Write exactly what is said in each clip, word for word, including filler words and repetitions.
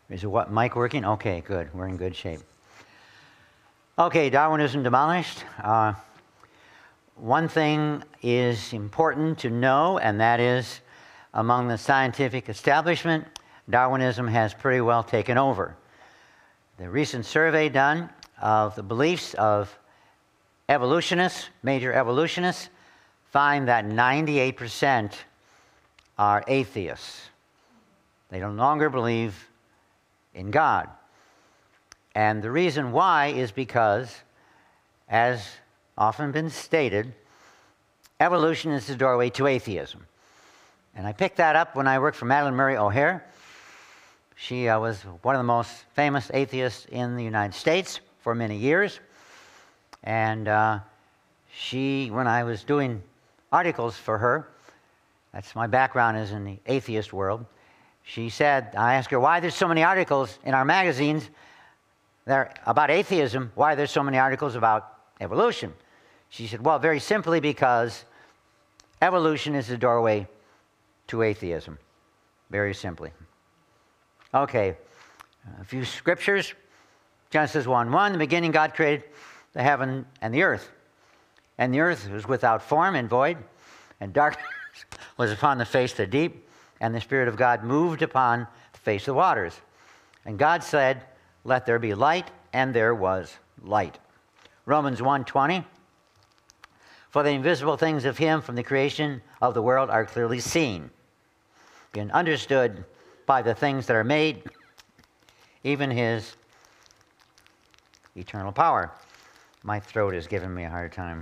Is it what, mic working? Okay, good. We're in good shape. Okay, Darwinism demolished. Uh, one thing is important to know, and that is among the scientific establishment, Darwinism has pretty well taken over. The recent survey done of the beliefs of evolutionists, major evolutionists, find that ninety-eight percent are atheists. They no longer believe in God. And the reason why is because, as often been stated, evolution is the doorway to atheism. And I picked that up when I worked for Madalyn Murray O'Hair. She uh, was one of the most famous atheists in the United States for many years. And uh, she, when I was doing articles for her, that's my background is in the atheist world, she said, I asked her, why there's so many articles in our magazines that are about atheism, why there's so many articles about evolution? She said, well, very simply because evolution is the doorway to atheism. Very simply. Okay, a few scriptures. Genesis one one, in the beginning God created the heaven and the earth. And the earth was without form and void, and darkness was upon the face of the deep, and the Spirit of God moved upon the face of the waters. And God said, let there be light, and there was light. Romans one twenty, for the invisible things of him from the creation of the world are clearly seen, and understood by the things that are made, even his eternal power. My throat is giving me a hard time.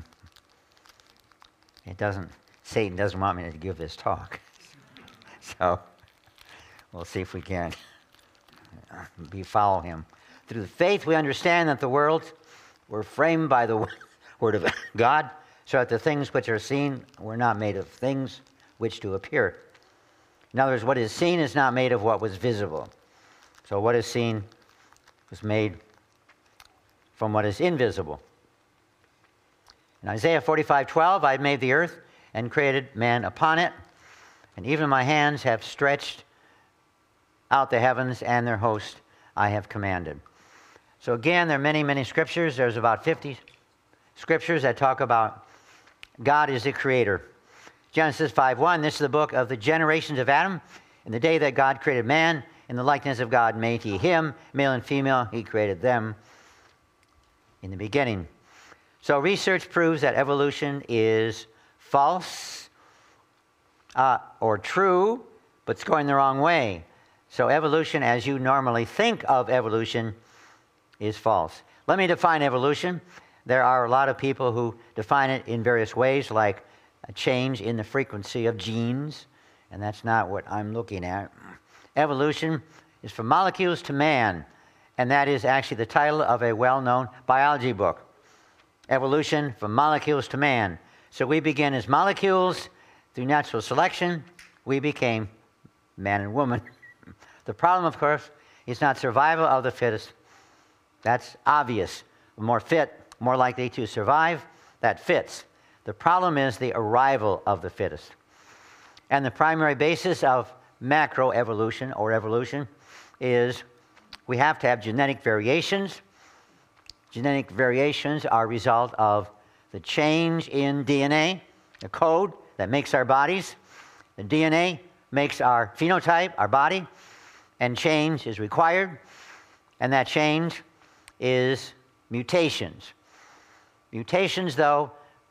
It doesn't, Satan doesn't want me to give this talk. So, we'll see if we can befoul him. Through faith we understand that the worlds were framed by the word of God, so that the things which are seen were not made of things which do appear. In other words, what is seen is not made of what was visible. So what is seen was made from what is invisible. In Isaiah forty-five twelve, I made the earth and created man upon it, and even my hands have stretched out the heavens, and their host I have commanded. So again, there are many, many scriptures. There's about fifty scriptures that talk about God is the creator. Genesis five one, this is the book of the generations of Adam. In the day that God created man, in the likeness of God made he him, male and female, he created them in the beginning. So research proves that evolution is false uh, or true, but it's going the wrong way. So evolution, as you normally think of evolution, is false. Let me define evolution. There are a lot of people who define it in various ways, like a change in the frequency of genes, and that's not what I'm looking at. Evolution is from molecules to man, and that is actually the title of a well-known biology book. Evolution from molecules to man. So we begin as molecules. Through natural selection, we became man and woman. The problem, of course, is not survival of the fittest. That's obvious. More fit, more likely to survive, that fits. The problem is the arrival of the fittest. And the primary basis of macroevolution or evolution is we have to have genetic variations. Genetic variations are a result of the change in D N A, the code that makes our bodies. The D N A makes our phenotype, our body, and change is required. And that change is mutations. Mutations, though,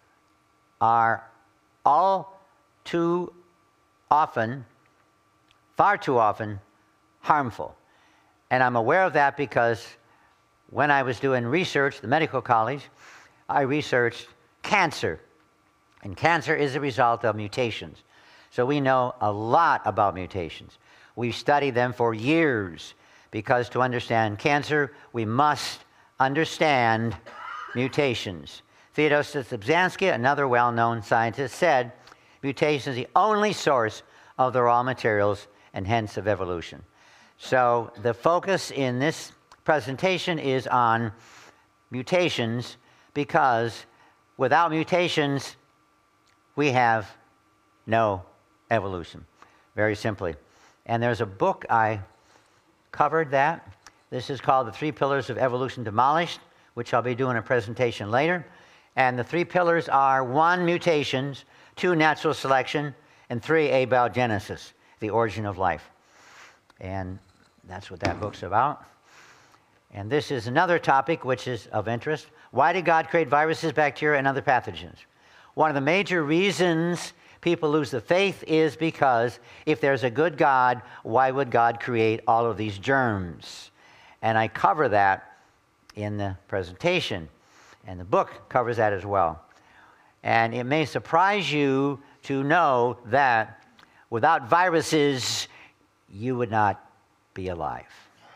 are all too often, far too often, harmful. And I'm aware of that because when I was doing research at the medical college, I researched cancer. And cancer is a result of mutations. So we know a lot about mutations. We've studied them for years because to understand cancer, we must understand mutations. Theodoros Zabzhansky, another well-known scientist, said mutation is the only source of the raw materials and hence of evolution. So the focus in this presentation is on mutations because without mutations, we have no evolution, very simply. And there's a book I covered that. This is called the Three Pillars of Evolution Demolished, which I'll be doing a presentation later. And the three pillars are one, mutations, two, natural selection, and three, abiogenesis, the origin of life. And that's what that book's about. And this is another topic which is of interest. Why did God create viruses, bacteria, and other pathogens? One of the major reasons people lose the faith is because if there's a good God, why would God create all of these germs? And I cover that in the presentation. And the book covers that as well. And it may surprise you to know that without viruses, you would not be alive.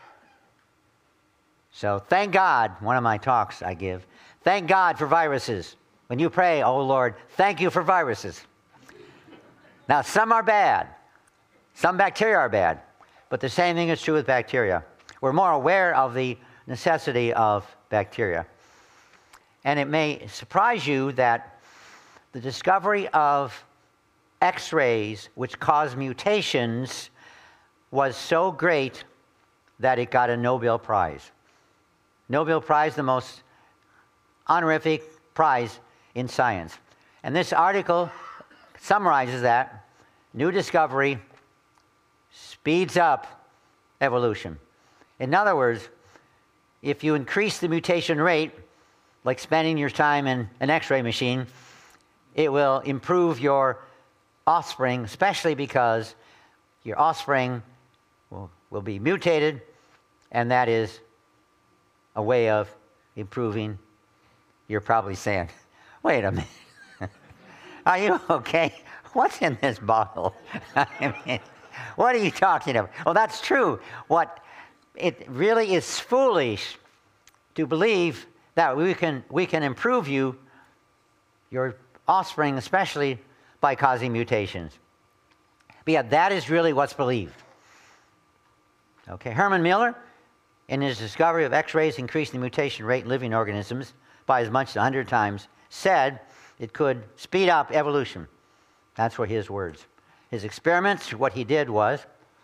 So thank God, one of my talks I give, thank God for viruses. When you pray, oh Lord, thank you for viruses. Now, some are bad. Some bacteria are bad. But the same thing is true with bacteria. We're more aware of the necessity of bacteria. And it may surprise you that the discovery of X-rays, which cause mutations, was so great that it got a Nobel Prize. Nobel Prize, the most honorific prize in science. And this article summarizes that. New discovery speeds up evolution. In other words, if you increase the mutation rate, like spending your time in an X-ray machine, it will improve your offspring, especially because your offspring will, will be mutated, and that is a way of improving. You're probably saying, wait a minute, are you okay? What's in this bottle? I mean, what are you talking about? Well, that's true. What it really is foolish to believe that we can we can improve you, your offspring, especially by causing mutations. But yet that is really what's believed. Okay, Herman Miller, in his discovery of X-rays increasing the mutation rate in living organisms by as much as one hundred times, said it could speed up evolution. That's what his words. His experiments, what he did was,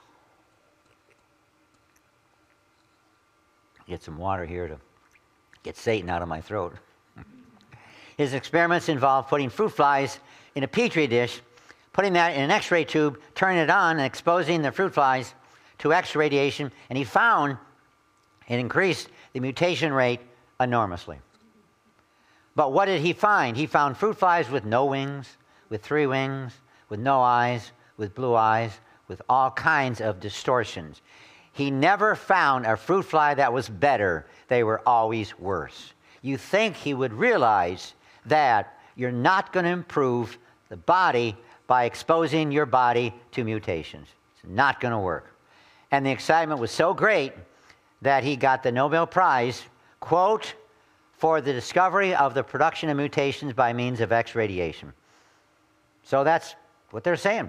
get some water here to get Satan out of my throat. His experiments involved putting fruit flies in a petri dish, putting that in an X-ray tube, turning it on, and exposing the fruit flies to X radiation, and he found it increased the mutation rate enormously. But what did he find? He found fruit flies with no wings, with three wings, with no eyes, with blue eyes, with all kinds of distortions. He never found a fruit fly that was better. They were always worse. You think he would realize that you're not going to improve the body by exposing your body to mutations. It's not going to work. And the excitement was so great that he got the Nobel Prize, quote, for the discovery of the production of mutations by means of X radiation. So that's what they're saying.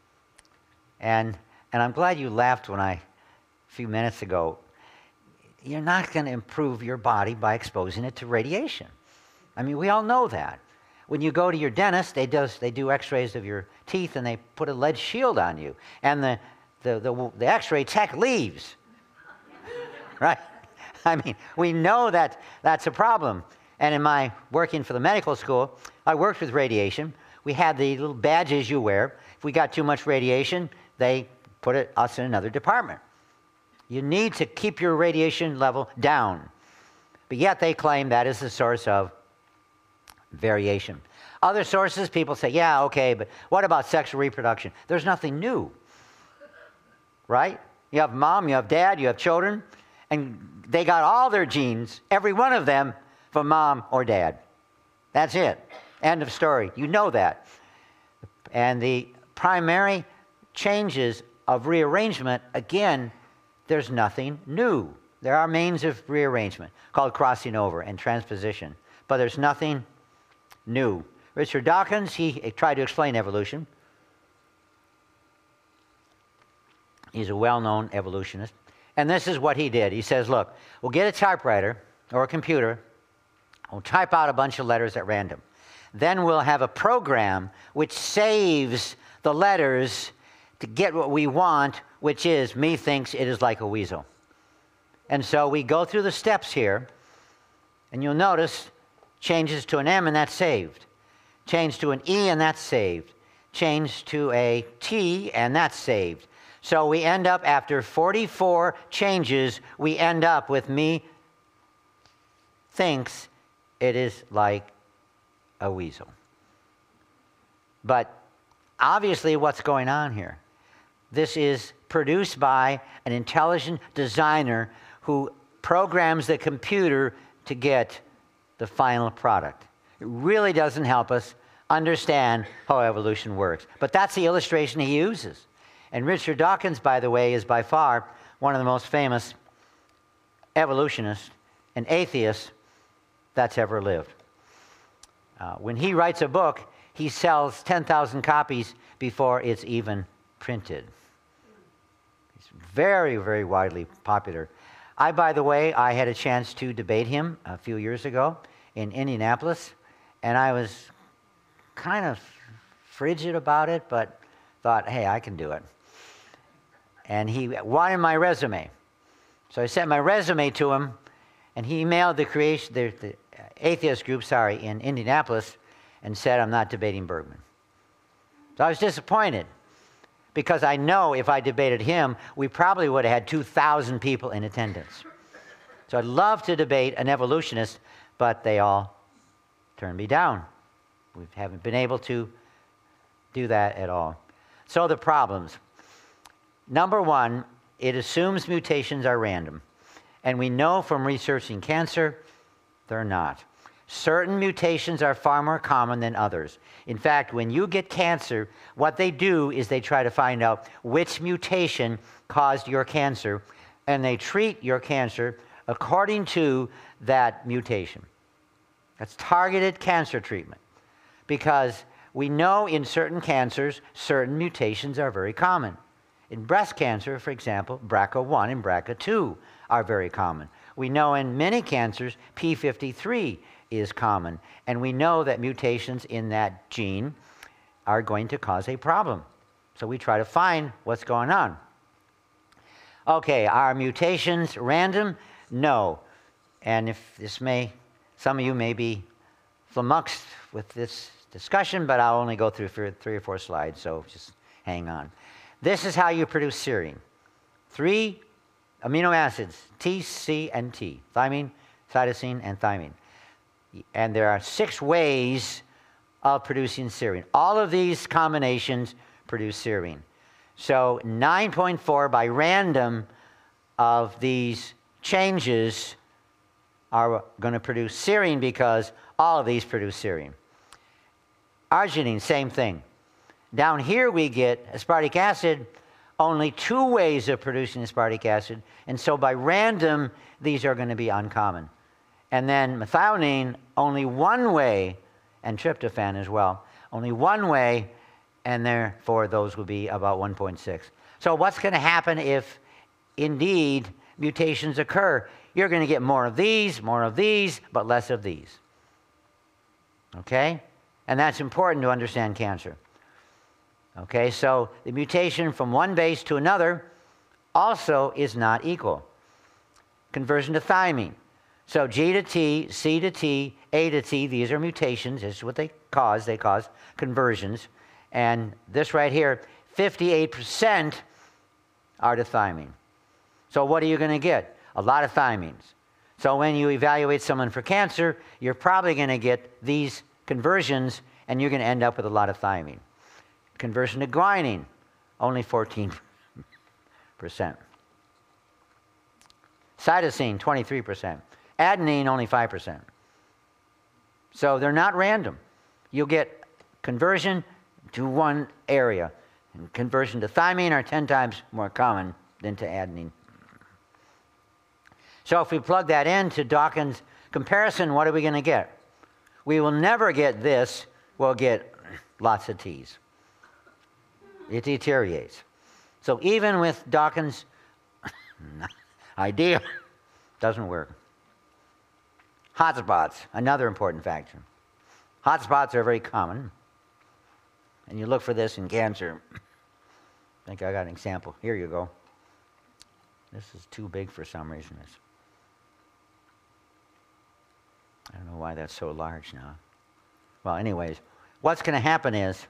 And and I'm glad you laughed when I, a few minutes ago, you're not going to improve your body by exposing it to radiation. I mean, we all know that. When you go to your dentist, they, does, they do X-rays of your teeth, and they put a lead shield on you. And the, the, the, the X-ray tech leaves. Right? I mean, we know that that's a problem. And in my working for the medical school, I worked with radiation. We had the little badges you wear. If we got too much radiation, they put it, us in another department. You need to keep your radiation level down. But yet they claim that is the source of variation. Other sources, people say, yeah, okay, but what about sexual reproduction? There's nothing new. Right? You have mom, you have dad, you have children, and they got all their genes, every one of them, from mom or dad. That's it. End of story. You know that. And the primary changes of rearrangement, again, there's nothing new. There are means of rearrangement called crossing over and transposition, but there's nothing new. Richard Dawkins, he tried to explain evolution. He's a well-known evolutionist. And this is what he did. He says, look, we'll get a typewriter or a computer. We'll type out a bunch of letters at random. Then we'll have a program which saves the letters to get what we want, which is, me thinks it is like a weasel. And so we go through the steps here, and you'll notice changes to an M, and that's saved. Change to an E, and that's saved. Change to a T, and that's saved. So we end up, after forty-four changes, we end up with me thinks it is like a weasel. But obviously, what's going on here? This is produced by an intelligent designer who programs the computer to get the final product. It really doesn't help us understand how evolution works. But that's the illustration he uses. And Richard Dawkins, by the way, is by far one of the most famous evolutionists and atheists that's ever lived. Uh, when he writes a book, he sells ten thousand copies before it's even printed. He's very, very widely popular. I, by the way, I had a chance to debate him a few years ago in Indianapolis, and I was kind of frigid about it, but thought, hey, I can do it. And he wanted my resume. So I sent my resume to him, and he emailed the creation, the, the atheist group, sorry, in Indianapolis, and said, I'm not debating Bergman. So I was disappointed, because I know if I debated him, we probably would have had two thousand people in attendance. So I'd love to debate an evolutionist, but they all turned me down. We haven't been able to do that at all. So the problems. Number one, it assumes mutations are random. And we know from researching cancer, they're not. Certain mutations are far more common than others. In fact, when you get cancer, what they do is they try to find out which mutation caused your cancer, and they treat your cancer according to that mutation. That's targeted cancer treatment. Because we know in certain cancers, certain mutations are very common. In breast cancer, for example, B R C A one and B R C A two are very common. We know in many cancers, P fifty-three is common. And we know that mutations in that gene are going to cause a problem. So we try to find what's going on. Okay, are mutations random? No. And if this may, some of you may be flummoxed with this discussion, but I'll only go through for three or four slides, so just hang on. This is how you produce serine. Three amino acids, T, C, and T. Thymine, cytosine, and thymine. And there are six ways of producing serine. All of these combinations produce serine. So nine point four by random of these changes are going to produce serine because all of these produce serine. Arginine, same thing. Down here we get aspartic acid, only two ways of producing aspartic acid, and so by random, these are going to be uncommon. And then methionine, only one way, and tryptophan as well, only one way, and therefore those will be about one point six. So what's going to happen if indeed mutations occur? You're going to get more of these, more of these, but less of these. Okay? And that's important to understand cancer. Okay, so the mutation from one base to another also is not equal. Conversion to thymine. So G to T, C to T, A to T, these are mutations. This is what they cause. They cause conversions. And this right here, fifty-eight percent are to thymine. So what are you going to get? A lot of thymines. So when you evaluate someone for cancer, you're probably going to get these conversions, and you're going to end up with a lot of thymine. Conversion to guanine, only fourteen percent. Cytosine, twenty-three percent. Adenine, only five percent. So they're not random. You'll get conversion to one area. And conversion to thymine are ten times more common than to adenine. So if we plug that into Dawkins' comparison, what are we going to get? We will never get this. We'll get lots of T's. It deteriorates. So even with Dawkins' idea, doesn't work. Hotspots, another important factor. Hotspots are very common. And you look for this in cancer. I think I got an example. Here you go. This is too big for some reason. It's, I don't know why that's so large now. Well, anyways, what's going to happen is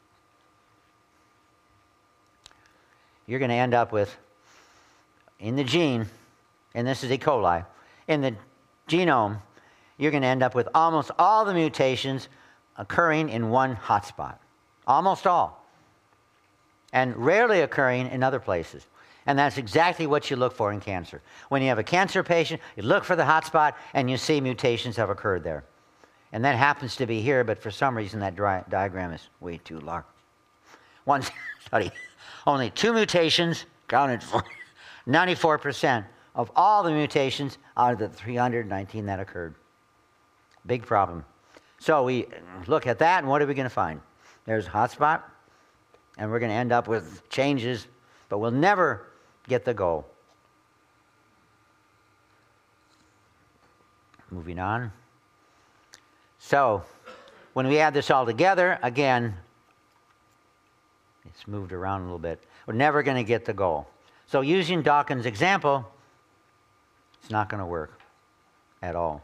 you're going to end up with, in the gene, and this is E. coli, in the genome, you're going to end up with almost all the mutations occurring in one hotspot. Almost all. And rarely occurring in other places. And that's exactly what you look for in cancer. When you have a cancer patient, you look for the hotspot, and you see mutations have occurred there. And that happens to be here, but for some reason that dri- diagram is way too large. One study, only two mutations counted for ninety-four percent of all the mutations out of the three hundred nineteen that occurred. Big problem. So we look at that, and what are we going to find? There's a hotspot, and we're going to end up with changes, but we'll never get the goal. Moving on. So, when we add this all together, again, it's moved around a little bit. We're never going to get the goal. So, using Dawkins' example, it's not going to work at all.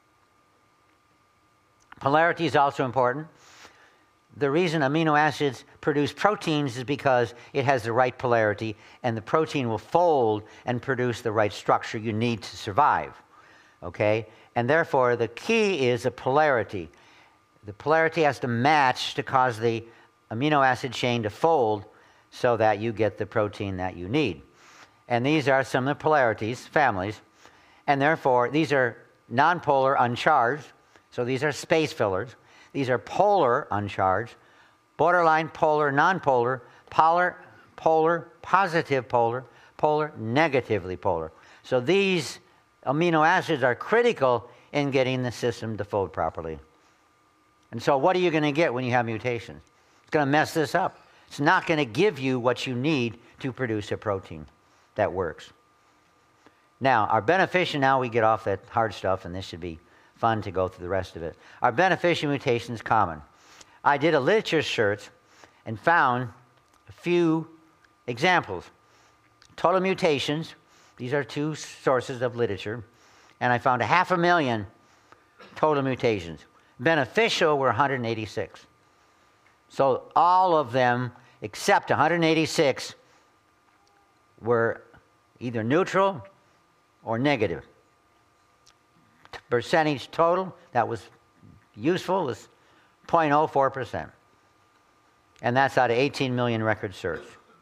Polarity is also important. The reason amino acids produce proteins is because it has the right polarity, and the protein will fold and produce the right structure you need to survive. Okay? And therefore, the key is a polarity. The polarity has to match to cause the amino acid chain to fold so that you get the protein that you need. And these are some of the polarities, families. And therefore, these are nonpolar uncharged. So these are space fillers. These are polar uncharged, borderline polar nonpolar, polar, polar, positive polar, polar, negatively polar. So these amino acids are critical in getting the system to fold properly. And so what are you going to get when you have mutations? It's going to mess this up. It's not going to give you what you need to produce a protein that works. Now, our beneficial, now we get off that hard stuff, and this should be fun to go through the rest of it. Our beneficial mutation is common. I did a literature search and found a few examples. Total mutations, these are two sources of literature, and I found a half a million total mutations. Beneficial were one hundred eighty-six. So all of them, except one hundred eighty-six, were either neutral or negative. Percentage total that was useful was zero point zero four percent. And that's out of eighteen million record search.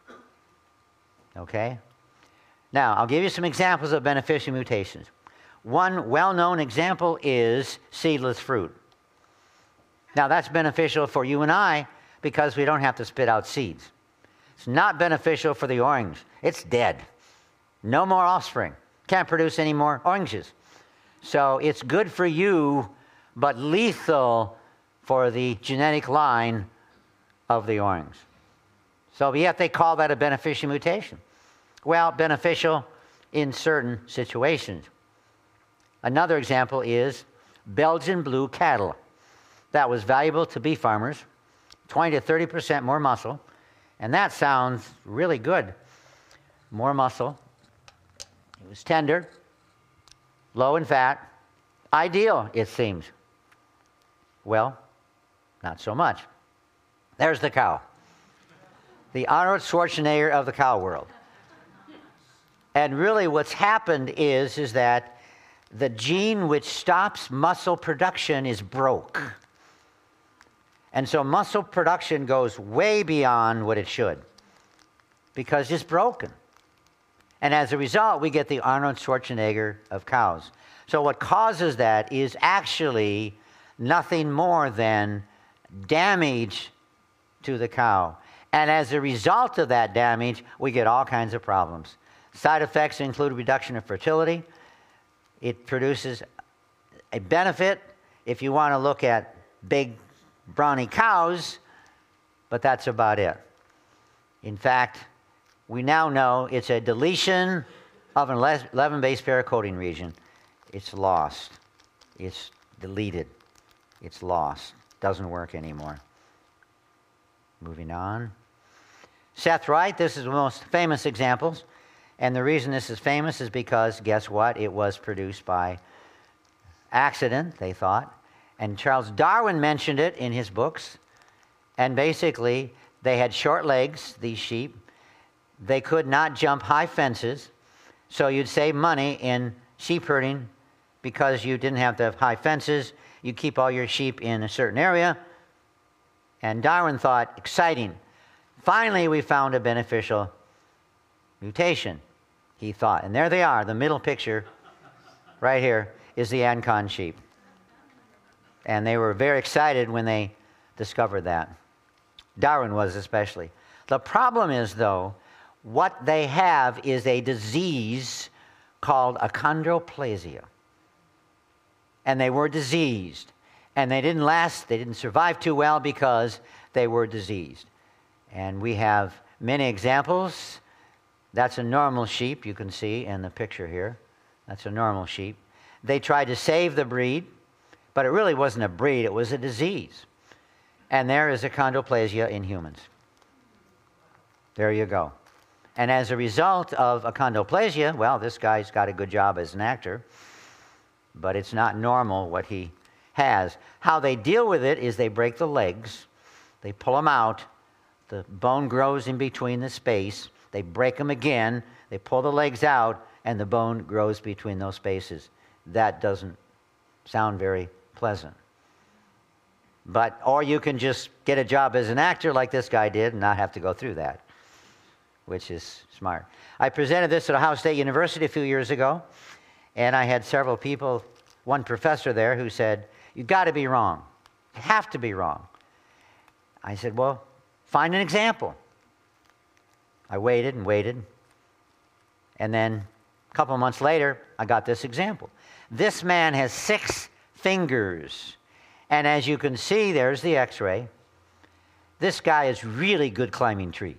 Okay? Now, I'll give you some examples of beneficial mutations. One well-known example is seedless fruit. Now, that's beneficial for you and I because we don't have to spit out seeds. It's not beneficial for the orange. It's dead. No more offspring. Can't produce any more oranges. So it's good for you, but lethal for the genetic line of the orange. So yet they call that a beneficial mutation. Well, beneficial in certain situations. Another example is Belgian blue cattle. That was valuable to beef farmers, twenty to thirty percent more muscle, and that sounds really good. More muscle. It was tender, low in fat, ideal, it seems. Well, not so much. There's the cow. The Arnold Schwarzenegger of the cow world. And really what's happened is, is that the gene which stops muscle production is broke. And so muscle production goes way beyond what it should because it's broken. And as a result, we get the Arnold Schwarzenegger of cows. So what causes that is actually nothing more than damage to the cow. And as a result of that damage, we get all kinds of problems. Side effects include reduction of fertility. It produces a benefit if you want to look at big, brawny cows, but that's about it. In fact, we now know it's a deletion of an eleven base pair coding region. It's lost. It's deleted. It's lost. Doesn't work anymore. Moving on. Seth Wright, this is the most famous examples. And the reason this is famous is because, guess what? It was produced by accident, they thought. And Charles Darwin mentioned it in his books. And basically, they had short legs, these sheep. They could not jump high fences. So you'd save money in sheep herding because you didn't have to have high fences. You keep all your sheep in a certain area. And Darwin thought, exciting. Finally, we found a beneficial mutation, he thought. And there they are. The middle picture right here is the Ancon sheep. And they were very excited when they discovered that. Darwin was especially. The problem is, though, what they have is a disease called achondroplasia. And they were diseased. And they didn't last, they didn't survive too well because they were diseased. And we have many examples. That's a normal sheep, you can see in the picture here. That's a normal sheep. They tried to save the breed, but it really wasn't a breed, it was a disease. And there is achondroplasia in humans. There you go. And as a result of achondroplasia, well, this guy's got a good job as an actor, but it's not normal what he has. How they deal with it is they break the legs, they pull them out, the bone grows in between the space, they break them again, they pull the legs out, and the bone grows between those spaces. That doesn't sound very pleasant. But, or you can just get a job as an actor like this guy did and not have to go through that, which is smart. I presented this at Ohio State University a few years ago, and I had several people, one professor there who said, you've got to be wrong. You have to be wrong. I said, well, find an example. I waited and waited, and then a couple of months later, I got this example. This man has six fingers, and as you can see, there's the x-ray. This guy is really good climbing trees.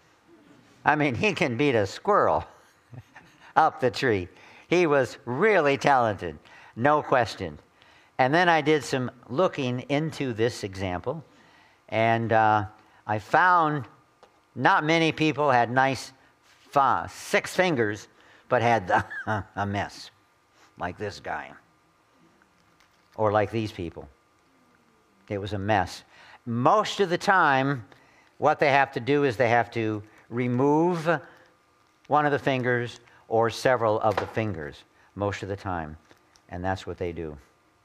I mean, he can beat a squirrel up the tree. He was really talented, no question. And then I did some looking into this example, and uh, I found not many people had nice fa- six fingers, but had the, a mess, like this guy, or like these people. It was a mess. Most of the time, what they have to do is they have to remove one of the fingers or several of the fingers, most of the time, and that's what they do.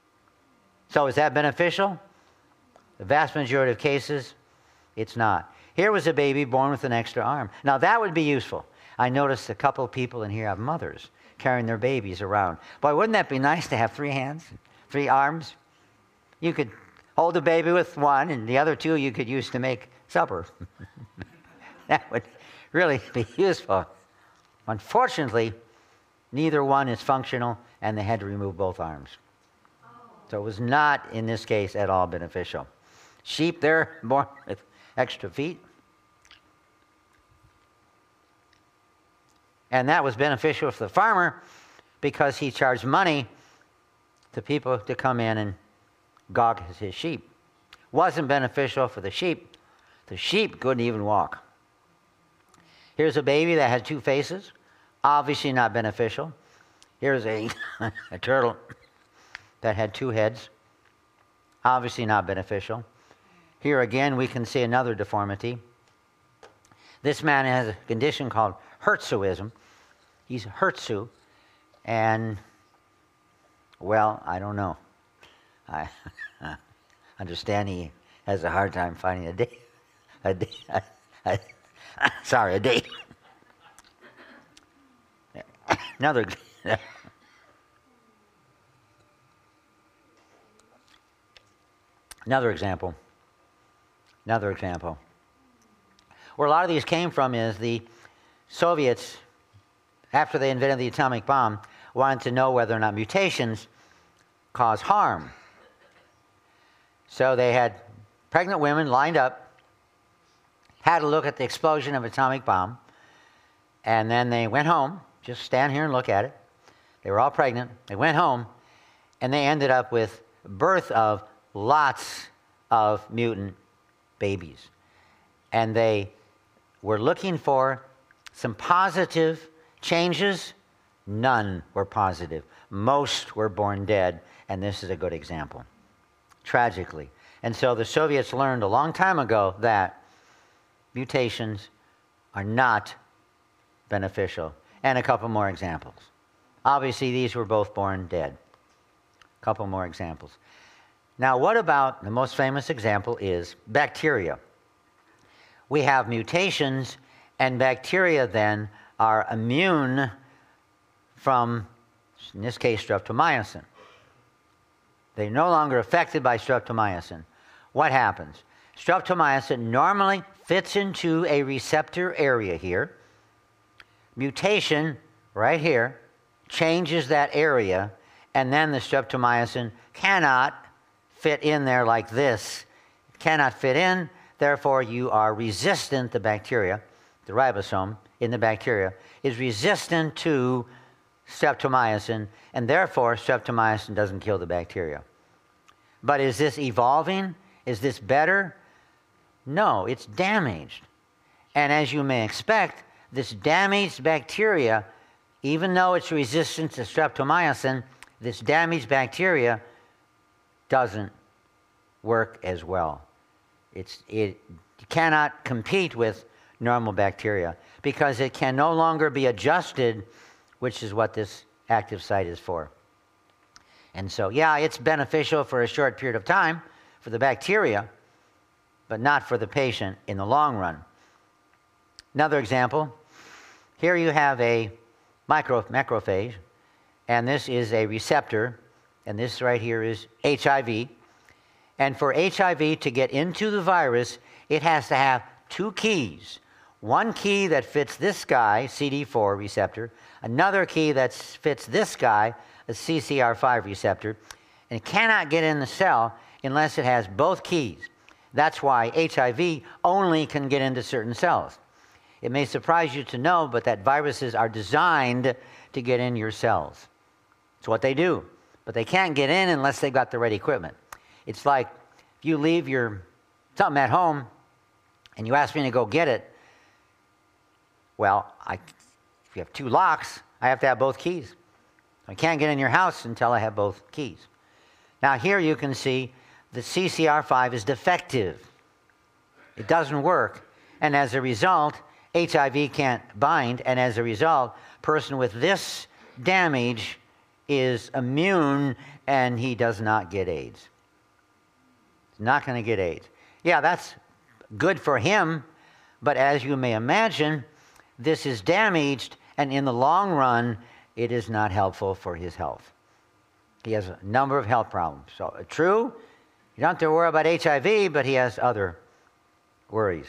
So is that beneficial? The vast majority of cases, it's not. Here was a baby born with an extra arm. Now that would be useful. I noticed a couple of people in here have mothers carrying their babies around. Boy, wouldn't that be nice to have three hands, three arms? You could hold the baby with one, and the other two you could use to make supper. That would really be useful. Unfortunately, neither one is functional, and they had to remove both arms. So it was not, in this case, at all beneficial. Sheep, they're born with extra feet. And that was beneficial for the farmer because he charged money to people to come in and gog his sheep. Wasn't beneficial for the sheep. The sheep couldn't even walk. Here's a baby that had two faces. Obviously not beneficial. Here's a, a turtle that had two heads. Obviously not beneficial. Here again, we can see another deformity. This man has a condition called Hirsutism. He's Hirsu, and, well, I don't know. I understand he has a hard time finding a date. A date. A, a, sorry, a date. Another. Another example. Another example. Where a lot of these came from is the Soviets, after they invented the atomic bomb, wanted to know whether or not mutations cause harm. So they had pregnant women lined up, had a look at the explosion of an atomic bomb, and then they went home, just stand here and look at it. They were all pregnant. They went home, and they ended up with birth of lots of mutant babies. And they were looking for some positive Changes? None were positive. Most were born dead, and this is a good example, tragically. And so the Soviets learned a long time ago that mutations are not beneficial. And a couple more examples. Obviously, these were both born dead. A couple more examples. Now, what about, the most famous example is bacteria. We have mutations, and bacteria then are immune from, in this case, streptomycin. They're no longer affected by streptomycin. What happens? Streptomycin normally fits into a receptor area here. Mutation, right here, changes that area, and then the streptomycin cannot fit in there like this. It cannot fit in, therefore you are resistant, the bacteria, the ribosome in the bacteria, is resistant to streptomycin, and therefore streptomycin doesn't kill the bacteria. But is this evolving? Is this better? No, it's damaged. And as you may expect, this damaged bacteria, even though it's resistant to streptomycin, this damaged bacteria doesn't work as well. It's, it cannot compete with normal bacteria because it can no longer be adjusted, which is what this active site is for. And so, yeah, it's beneficial for a short period of time for the bacteria, but not for the patient in the long run. Another example, here you have a micro, macrophage, and this is a receptor, and this right here is H I V. And for H I V to get into the virus, it has to have two keys. One key that fits this guy, C D four receptor, another key that fits this guy, a C C R five receptor, and it cannot get in the cell unless it has both keys. That's why H I V only can get into certain cells. It may surprise you to know, but that viruses are designed to get in your cells. It's what they do. But they can't get in unless they've got the right equipment. It's like if you leave your something at home and you ask me to go get it, well, I, if you have two locks, I have to have both keys. I can't get in your house until I have both keys. Now here you can see the C C R five is defective. It doesn't work. And as a result, H I V can't bind. And as a result, a person with this damage is immune and he does not get AIDS. He's not going to get AIDS. Yeah, that's good for him. But as you may imagine, this is damaged, and in the long run, it is not helpful for his health. He has a number of health problems. So, uh, true, you don't have to worry about H I V, but he has other worries.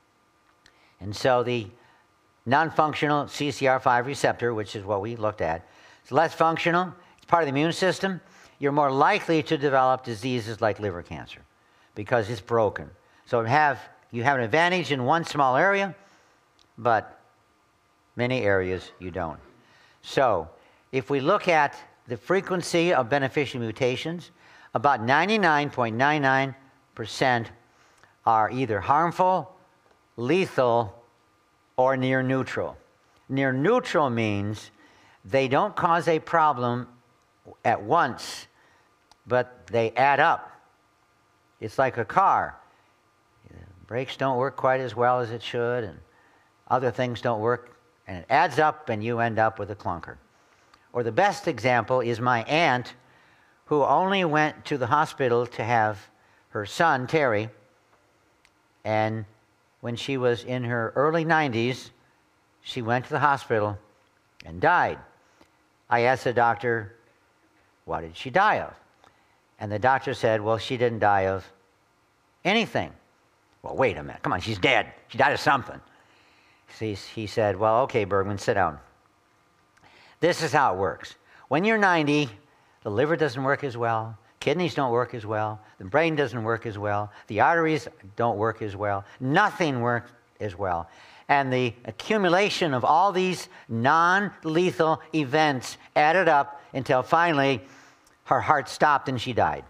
And so the non-functional C C R five receptor, which is what we looked at, it's less functional, it's part of the immune system. You're more likely to develop diseases like liver cancer because it's broken. So you have, you have an advantage in one small area, but many areas you don't. So if we look at the frequency of beneficial mutations, about ninety-nine point nine nine percent are either harmful, lethal, or near neutral. Near neutral means they don't cause a problem at once, but they add up. It's like a car. Brakes don't work quite as well as it should, and other things don't work, and it adds up, and you end up with a clunker. Or the best example is my aunt, who only went to the hospital to have her son, Terry, and when she was in her early nineties, she went to the hospital and died. I asked the doctor, what did she die of? And the doctor said, well, she didn't die of anything. Well, wait a minute. Come on, she's dead. She died of something. He, he said, well, okay, Bergman, sit down. This is how it works. When you're ninety, the liver doesn't work as well, kidneys don't work as well, the brain doesn't work as well, the arteries don't work as well, nothing works as well. And the accumulation of all these non-lethal events added up until finally her heart stopped and she died.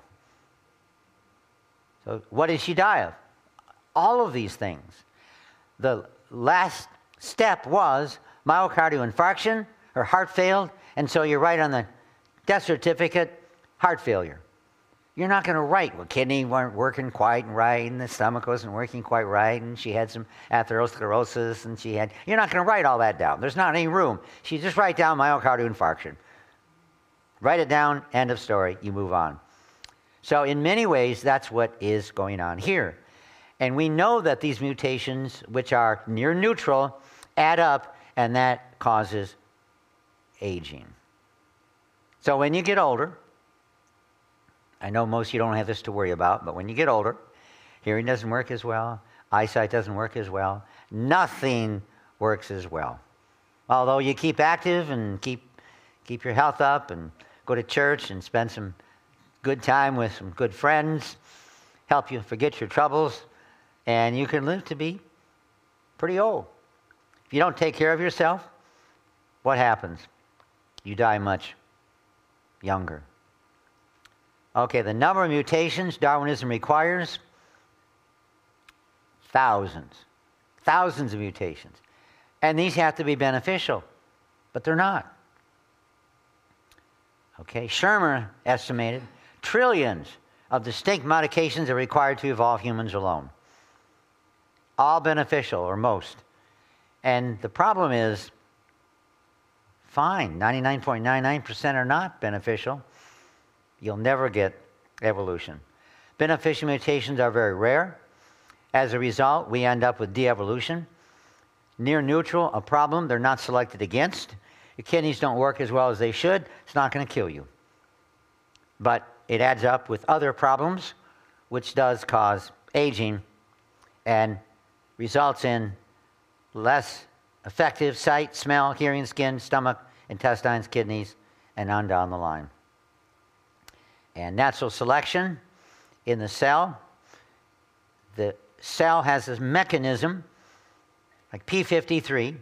So what did she die of? All of these things. The last step was myocardial infarction, or heart failed, and so you write on the death certificate, heart failure. You're not going to write, well, kidney weren't working quite right, and the stomach wasn't working quite right, and she had some atherosclerosis, and she had... You're not going to write all that down. There's not any room. So you just write down myocardial infarction. Write it down, end of story, you move on. So in many ways, that's what is going on here. And we know that these mutations, which are near neutral, add up, and that causes aging. So when you get older, I know most of you don't have this to worry about, but when you get older, hearing doesn't work as well, eyesight doesn't work as well, nothing works as well. Although you keep active and keep keep your health up and go to church and spend some good time with some good friends, help you forget your troubles, and you can live to be pretty old. If you don't take care of yourself, what happens? You die much younger. Okay, the number of mutations Darwinism requires, thousands. Thousands of mutations. And these have to be beneficial, but they're not. Okay, Shermer estimated trillions of distinct modifications are required to evolve humans alone. All beneficial, or most. And the problem is, fine, ninety-nine point nine nine percent are not beneficial. You'll never get evolution. Beneficial mutations are very rare. As a result, we end up with de-evolution. Near neutral, a problem they're not selected against. Your kidneys don't work as well as they should. It's not going to kill you. But it adds up with other problems, which does cause aging and results in less effective sight, smell, hearing, skin, stomach, intestines, kidneys, and on down the line. And natural selection in the cell, the cell has this mechanism, like P fifty-three.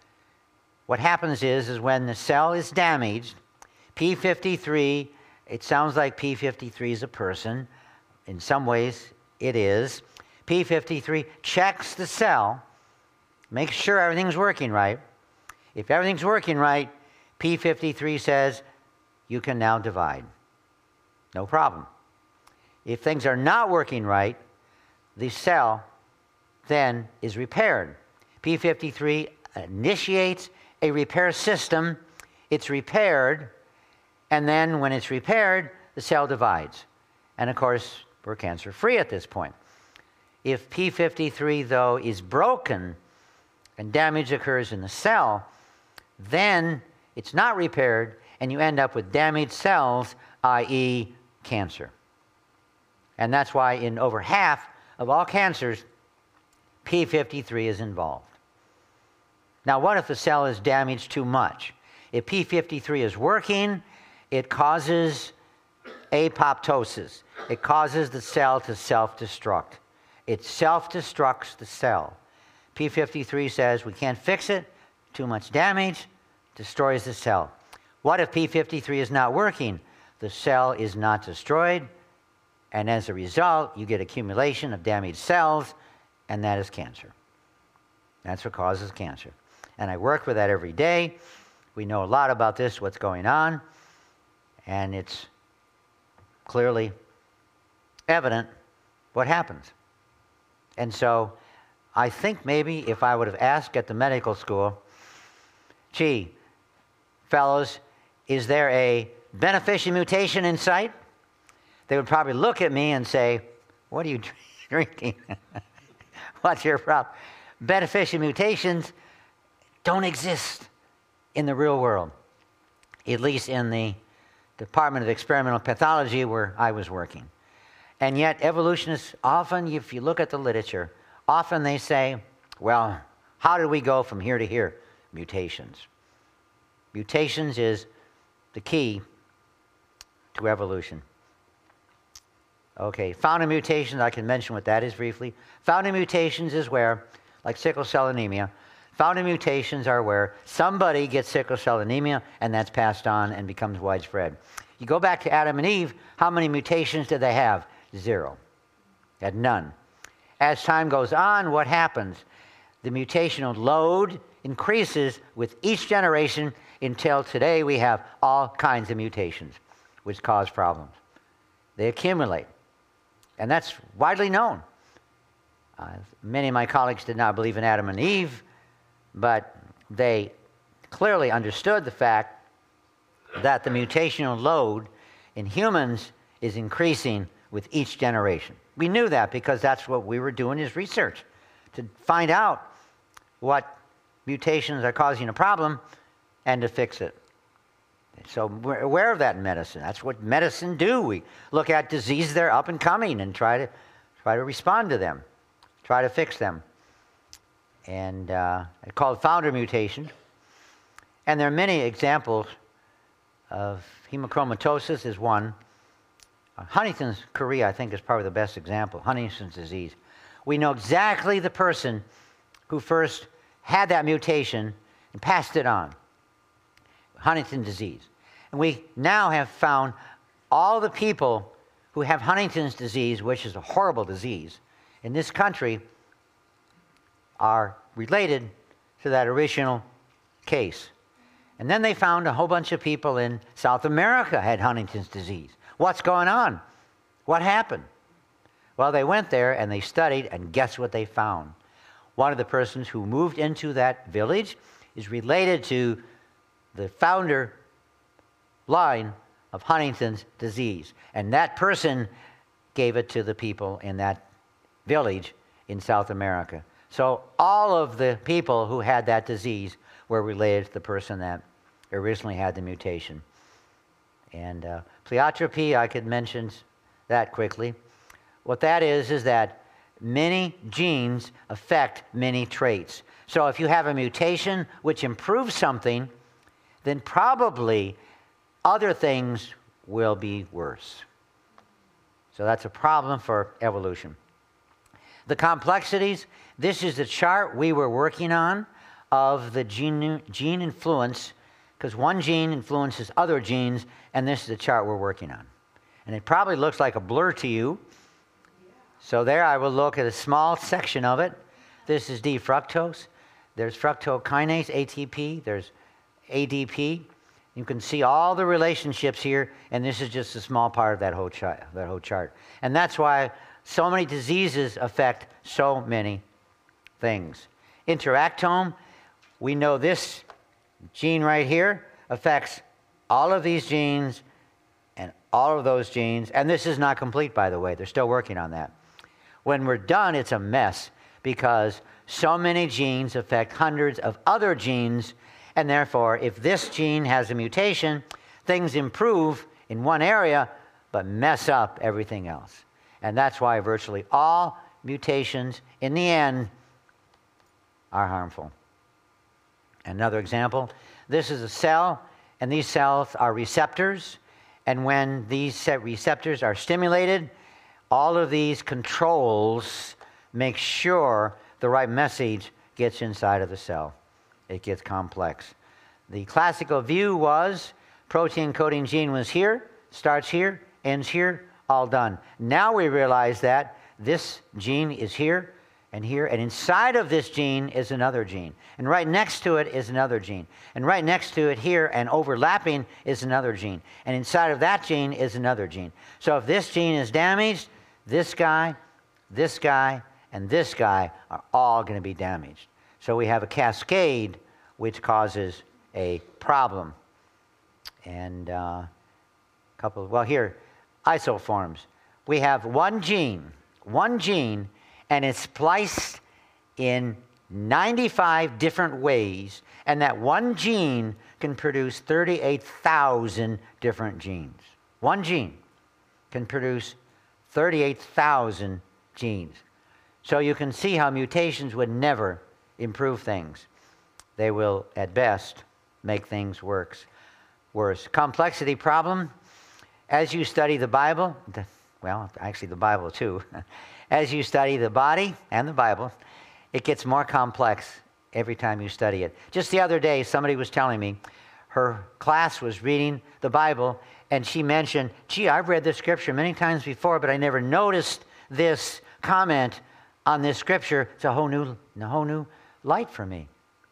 What happens is, is when the cell is damaged, P fifty-three, it sounds like P fifty-three is a person. In some ways, it is. P fifty-three checks the cell, makes sure everything's working right. If everything's working right, P fifty-three says, you can now divide. No problem. If things are not working right, the cell then is repaired. P fifty-three initiates a repair system. It's repaired, and then when it's repaired, the cell divides. And of course, we're cancer-free at this point. If P fifty-three, though, is broken and damage occurs in the cell, then it's not repaired, and you end up with damaged cells, that is cancer. And that's why in over half of all cancers, P fifty-three is involved. Now, what if the cell is damaged too much? If P fifty-three is working, it causes apoptosis. It causes the cell to self-destruct. It self-destructs the cell. P fifty-three says we can't fix it, too much damage, destroys the cell. What if P fifty-three is not working? The cell is not destroyed, and as a result, you get accumulation of damaged cells, and that is cancer. That's what causes cancer. And I work with that every day. We know a lot about this, what's going on, and it's clearly evident what happens. And so I think maybe if I would have asked at the medical school, gee, fellows, is there a beneficial mutation in sight? They would probably look at me and say, what are you drinking? What's your problem? Beneficial mutations don't exist in the real world, at least in the Department of Experimental Pathology where I was working. And yet evolutionists often, if you look at the literature, often they say, well, how did we go from here to here? Mutations. Mutations is the key to evolution. Okay, founding mutations, I can mention what that is briefly. Founding mutations is where, like sickle cell anemia, founding mutations are where somebody gets sickle cell anemia and that's passed on and becomes widespread. You go back to Adam and Eve, how many mutations did they have? Zero. Had none. As time goes on, what happens? The mutational load increases with each generation until today we have all kinds of mutations which cause problems. They accumulate. And that's widely known. Uh, many of my colleagues did not believe in Adam and Eve, but they clearly understood the fact that the mutational load in humans is increasing with each generation. We knew that because that's what we were doing as research, to find out what mutations are causing a problem and to fix it. So we're aware of that in medicine. That's what medicine do. We look at diseases that are up and coming and try to try to respond to them, try to fix them. And uh, it's called founder mutation. And there are many examples of hemochromatosis is one. Uh, Huntington's chorea, I think, is probably the best example. Huntington's disease. We know exactly the person who first had that mutation and passed it on. Huntington's disease. And we now have found all the people who have Huntington's disease, which is a horrible disease, in this country are related to that original case. And then they found a whole bunch of people in South America had Huntington's disease. What's going on? What happened? Well, they went there and they studied, and guess what they found? One of the persons who moved into that village is related to the founder line of Huntington's disease. And that person gave it to the people in that village in South America. So all of the people who had that disease were related to the person that originally had the mutation. And uh, pleiotropy, I could mention that quickly. What that is, is that many genes affect many traits. So if you have a mutation which improves something, then probably other things will be worse. So that's a problem for evolution. The complexities, this is the chart we were working on of the gene, gene influence, because one gene influences other genes, and this is the chart we're working on. And it probably looks like a blur to you. So there I will look at a small section of it. This is D-fructose. There's fructokinase, A T P. There's A D P. You can see all the relationships here, and this is just a small part of that whole chart. That whole chart. And that's why so many diseases affect so many things. Interactome, we know this gene right here affects all of these genes and all of those genes. And this is not complete, by the way. They're still working on that. When we're done, it's a mess because so many genes affect hundreds of other genes. And therefore, if this gene has a mutation, things improve in one area, but mess up everything else. And that's why virtually all mutations, in the end, are harmful. Another example, this is a cell, and these cells are receptors. And when these receptors are stimulated, all of these controls make sure the right message gets inside of the cell. It gets complex. The classical view was protein coding gene was here, starts here, ends here, all done. Now we realize that this gene is here and here, and inside of this gene is another gene. And right next to it is another gene. And right next to it here and overlapping is another gene. And inside of that gene is another gene. So if this gene is damaged, this guy, this guy, and this guy are all going to be damaged. So we have a cascade which causes a problem. And uh, a couple, well here, isoforms. We have one gene, one gene, and it's spliced in ninety-five different ways, and that one gene can produce thirty-eight thousand different genes. One gene can produce thirty-eight thousand genes. So you can see how mutations would never improve things. They will, at best, make things worse. Worse. Complexity problem. As you study the Bible, the, well, actually the Bible too, as you study the body and the Bible, it gets more complex every time you study it. Just the other day, somebody was telling me her class was reading the Bible, and she mentioned, gee, I've read this scripture many times before, but I never noticed this comment on this scripture. It's a whole new, a whole new light for me.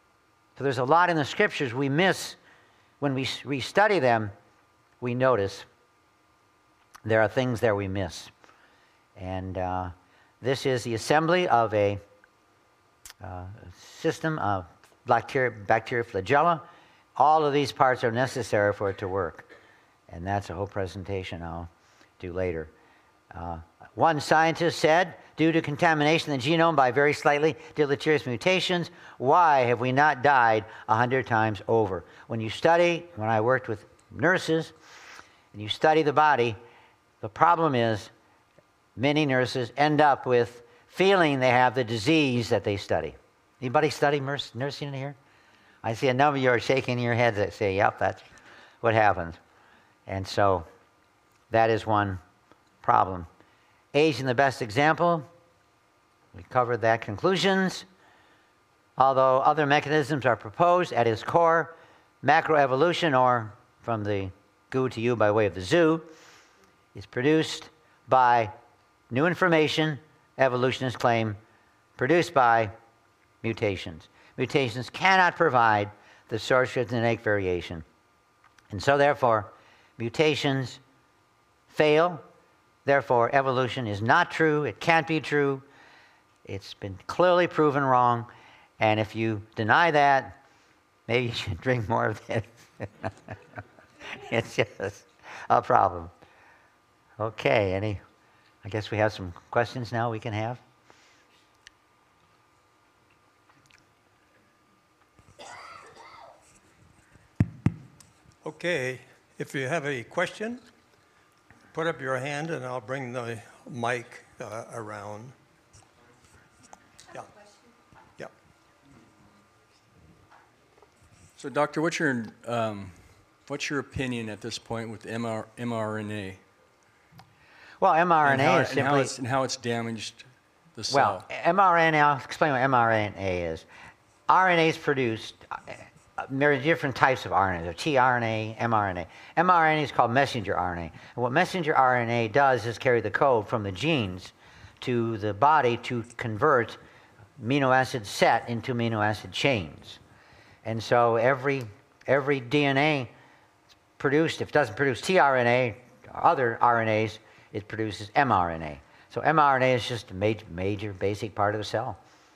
So there's a lot in the scriptures we miss. When we restudy them, we notice there are things there we miss. And uh, this is the assembly of a uh, system of bacteria, bacteria flagella. All of these parts are necessary for it to work. And that's a whole presentation I'll do later. Uh, one scientist said, due to contamination of the genome by very slightly deleterious mutations, why have we not died a hundred times over? When you study, when I worked with nurses, and you study the body, the problem is many nurses end up with feeling they have the disease that they study. Anybody study nursing in here? I see a number of you are shaking your heads that say, yep, that's what happens. And so that is one problem. Aging, the best example. We covered that. Conclusions. Although other mechanisms are proposed, at its core, macroevolution, or from the goo to you by way of the zoo, is produced by new information, evolutionists claim, produced by mutations. Mutations cannot provide the source of genetic variation. And so therefore, mutations fail. Therefore, evolution is not true. It can't be true. It's been clearly proven wrong. And if you deny that, maybe you should drink more of this. It's just a problem. Okay, any, I guess we have some questions now we can have. Okay, if you have a question, put up your hand and I'll bring the mic uh, around. Yeah. Yeah. So, Doctor, what's your um, what's your opinion at this point with M R, mRNA? Well, mRNA and how, is simply... And how, it's, and how it's damaged the cell. Well, mRNA, I'll explain what mRNA is. R N A is produced... There are different types of R N A. There's tRNA, mRNA. mRNA is called messenger R N A. And what messenger R N A does is carry the code from the genes to the body to convert amino acid set into amino acid chains. And so every, every D N A produced, if it doesn't produce tRNA or other R N As, it produces mRNA. So mRNA is just a major, major basic part of the cell.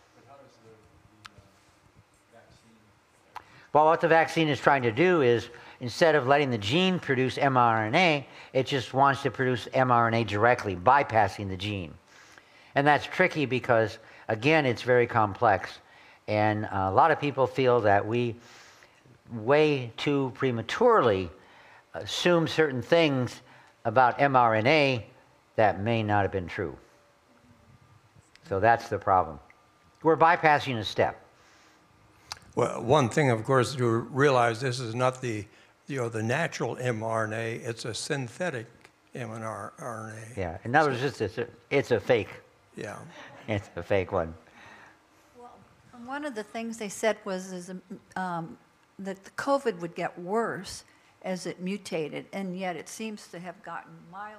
Well, what the vaccine is trying to do is, instead of letting the gene produce mRNA, it just wants to produce mRNA directly, bypassing the gene. And that's tricky because, again, it's very complex. And a lot of people feel that we way too prematurely assume certain things about mRNA that may not have been true. So that's the problem. We're bypassing a step. Well, one thing, of course, to realize this is not the, you know, the natural mRNA. It's a synthetic mRNA. Yeah. In other words, it's, it's, a, it's a fake. Yeah. It's a fake one. Well, one of the things they said was is, um, that the COVID would get worse as it mutated, and yet it seems to have gotten milder.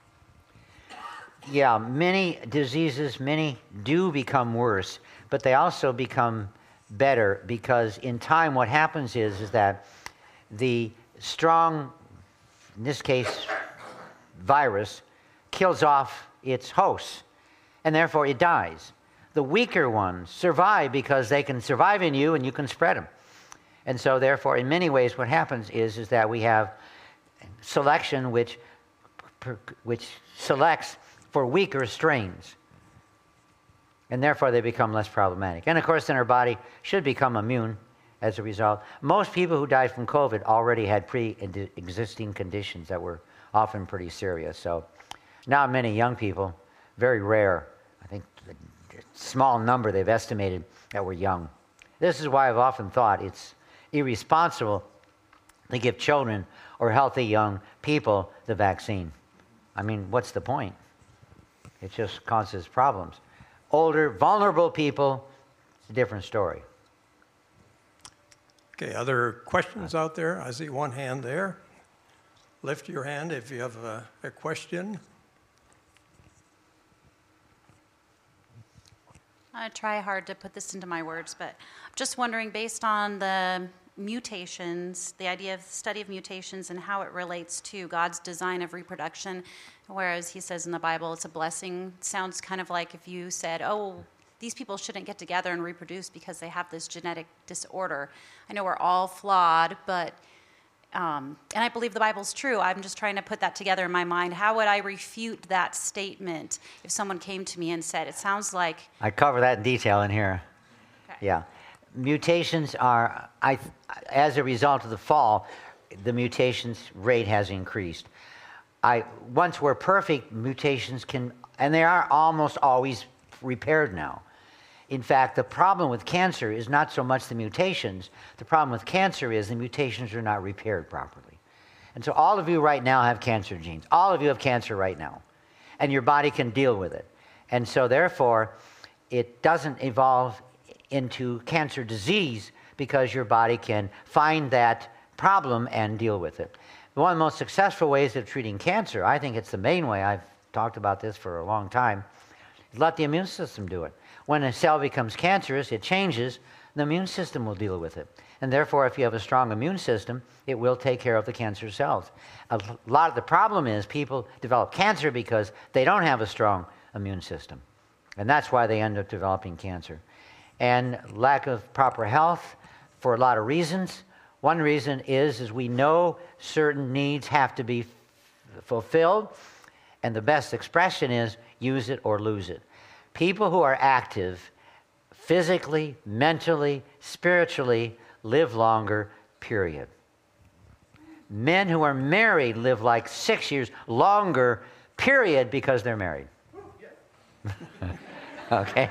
Yeah, many diseases, many do become worse, but they also become better because in time what happens is, is that the strong, in this case, virus, kills off its hosts, and therefore it dies. The weaker ones survive because they can survive in you and you can spread them. And so therefore, in many ways, what happens is, is that we have selection which, which selects for weaker strains. And therefore, they become less problematic. And of course, then our body should become immune as a result. Most people who died from COVID already had pre-existing conditions that were often pretty serious. So not many young people, very rare. I think a small number they've estimated that were young. This is why I've often thought it's irresponsible to give children or healthy young people the vaccine. I mean, what's the point? It just causes problems. Older, vulnerable people, it's a different story. Okay, other questions out there? I see one hand there. Lift your hand if you have a, a question. I try hard to put this into my words, but I'm just wondering, based on the mutations, the idea of the study of mutations and how it relates to God's design of reproduction, whereas he says in the Bible it's a blessing, sounds kind of like if you said, oh, these people shouldn't get together and reproduce because they have this genetic disorder. I know we're all flawed, but Um, and I believe the Bible's true. I'm just trying to put that together in my mind. How would I refute that statement if someone came to me and said, it sounds like... I cover that in detail in here. Okay. Yeah. Mutations are, I, as a result of the fall, the mutations rate has increased. I, once we're perfect, mutations can, and they are almost always repaired now. In fact, the problem with cancer is not so much the mutations. The problem with cancer is the mutations are not repaired properly. And so all of you right now have cancer genes. All of you have cancer right now. And your body can deal with it. And so therefore, it doesn't evolve into cancer disease because your body can find that problem and deal with it. One of the most successful ways of treating cancer, I think it's the main way, I've talked about this for a long time, is let the immune system do it. When a cell becomes cancerous, it changes, the immune system will deal with it. And therefore, if you have a strong immune system, it will take care of the cancer cells. A lot of the problem is people develop cancer because they don't have a strong immune system. And that's why they end up developing cancer. And lack of proper health for a lot of reasons. One reason is, is we know certain needs have to be f- fulfilled, and the best expression is use it or lose it. People who are active physically, mentally, spiritually live longer, period. Men who are married live like six years longer, period, because they're married. Okay?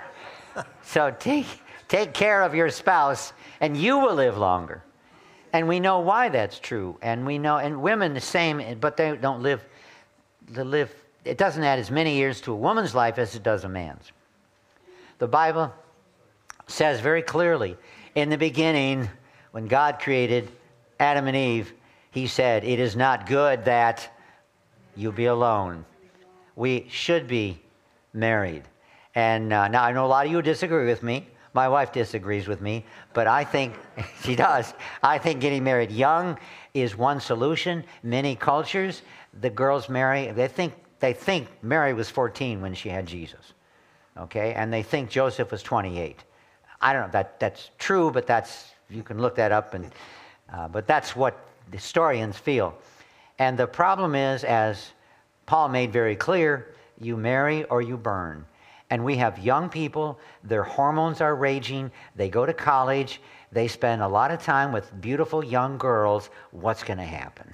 So take, take care of your spouse, and you will live longer. And we know why that's true. And we know, and women the same, but they don't live, they live, it doesn't add as many years to a woman's life as it does a man's. The Bible says very clearly, in the beginning, when God created Adam and Eve, he said, it is not good that you be alone. We should be married. And uh, now I know a lot of you disagree with me. My wife disagrees with me, but I think, she does, I think getting married young is one solution. Many cultures, the girls marry, they think, they think Mary was fourteen when she had Jesus, okay? And they think Joseph was twenty-eight. I don't know if that, that's true, but that's, you can look that up, and uh, but that's what the historians feel. And the problem is, as Paul made very clear, you marry or you burn. And we have young people, their hormones are raging, they go to college, they spend a lot of time with beautiful young girls. What's going to happen?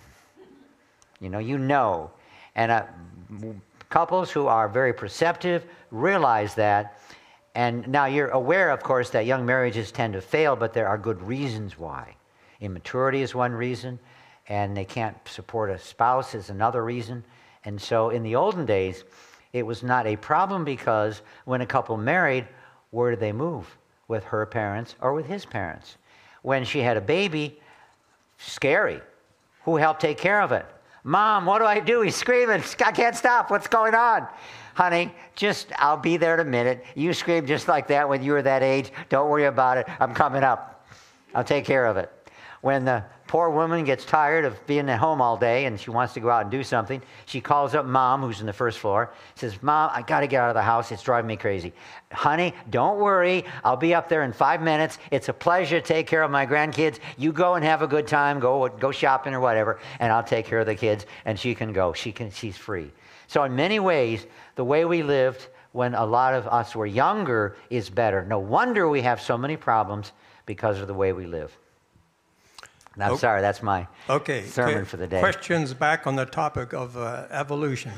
You know, you know. And uh, couples who are very perceptive realize that. And now you're aware, of course, that young marriages tend to fail, but there are good reasons why. Immaturity is one reason, and they can't support a spouse is another reason. And so in the olden days, it was not a problem because when a couple married, where did they move? With her parents or with his parents? When she had a baby, scary. Who helped take care of it? Mom, what do I do? He's screaming. I can't stop. What's going on? Honey, just, I'll be there in a minute. You screamed just like that when you were that age. Don't worry about it. I'm coming up. I'll take care of it. When the poor woman gets tired of being at home all day and she wants to go out and do something, she calls up Mom, who's in the first floor, says, Mom, I got to get out of the house. It's driving me crazy. Honey, don't worry. I'll be up there in five minutes. It's a pleasure to take care of my grandkids. You go and have a good time. Go go shopping or whatever, and I'll take care of the kids, and she can go. She can. She's free. So in many ways, the way we lived when a lot of us were younger is better. No wonder we have so many problems because of the way we live. I'm Oh. sorry, that's my Okay. sermon que- for the day. Questions back on the topic of uh, evolution.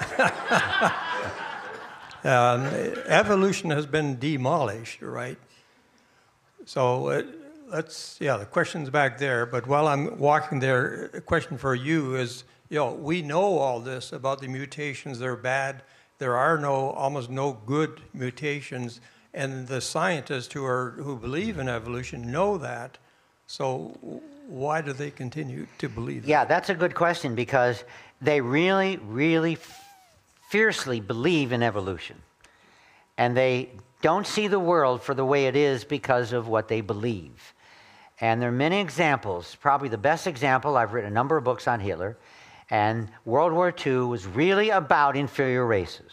um, evolution has been demolished, right? So uh, let's, yeah, the question's back there. But while I'm walking there, a question for you is, you know, we know all this about the mutations. They're bad. There are no, almost no good mutations. And the scientists who are who believe in evolution know that. So why do they continue to believe that? Yeah, that's a good question because they really, really f- fiercely believe in evolution. And they don't see the world for the way it is because of what they believe. And there are many examples. Probably the best example, I've written a number of books on Hitler, and World War Two was really about inferior races.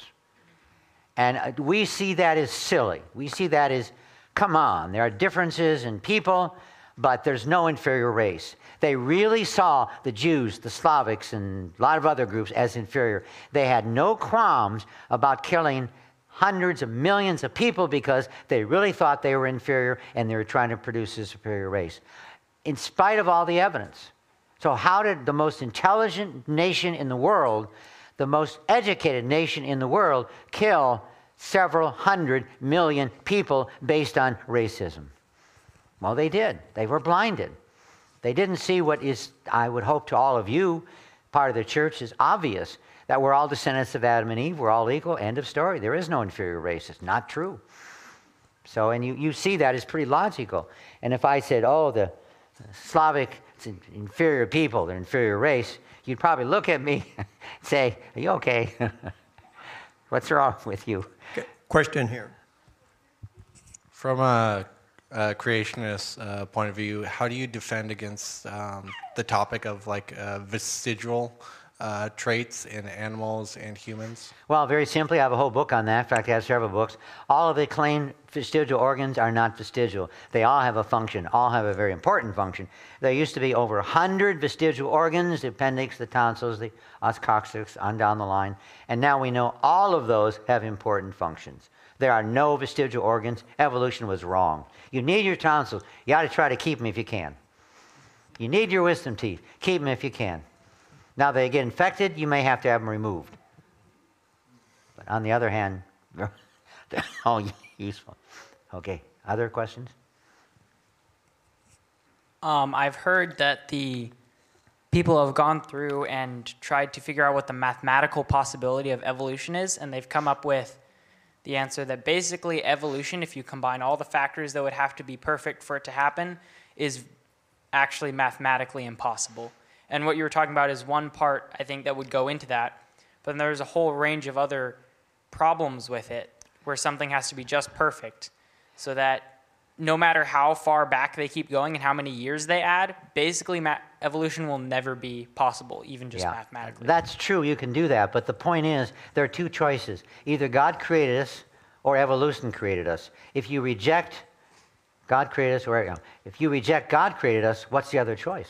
And we see that as silly. We see that as, come on, there are differences in people, but there's no inferior race. They really saw the Jews, the Slavics, and a lot of other groups as inferior. They had no qualms about killing hundreds of millions of people because they really thought they were inferior and they were trying to produce a superior race, in spite of all the evidence. So how did the most intelligent nation in the world, the most educated nation in the world, kill several hundred million people based on racism? Well, they did. They were blinded. They didn't see what is, I would hope to all of you, part of the church, is obvious, that we're all descendants of Adam and Eve. We're all equal. End of story. There is no inferior race. It's not true. So, and you, you see that as pretty logical. And if I said, oh, the Slavic, it's an inferior people, they're inferior race, you'd probably look at me and say, are you okay? What's wrong with you? Okay. Question here. From a, a creationist uh, point of view, how do you defend against um, the topic of like uh, vestigial uh, traits in animals and humans? Well, very simply, I have a whole book on that. In fact, I have several books. All of the claimed vestigial organs are not vestigial. They all have a function, all have a very important function. There used to be over one hundred vestigial organs, the appendix, the tonsils, the os coccyx, on down the line. And now we know all of those have important functions. There are no vestigial organs. Evolution was wrong. You need your tonsils. You ought to try to keep them if you can. You need your wisdom teeth. Keep them if you can. Now they get infected, you may have to have them removed. But on the other hand, they're all useful. Okay, other questions? Um, I've heard that the people have gone through and tried to figure out what the mathematical possibility of evolution is, and they've come up with the answer that basically evolution, if you combine all the factors that would have to be perfect for it to happen, is actually mathematically impossible. And what you were talking about is one part, I think, that would go into that. But then there's a whole range of other problems with it where something has to be just perfect so that no matter how far back they keep going and how many years they add, basically ma- evolution will never be possible, even just Yeah, mathematically. that's true, you can do that. But the point is, there are two choices. Either God created us or evolution created us. If you reject God created us, or you know, if you reject God created us, what's the other choice?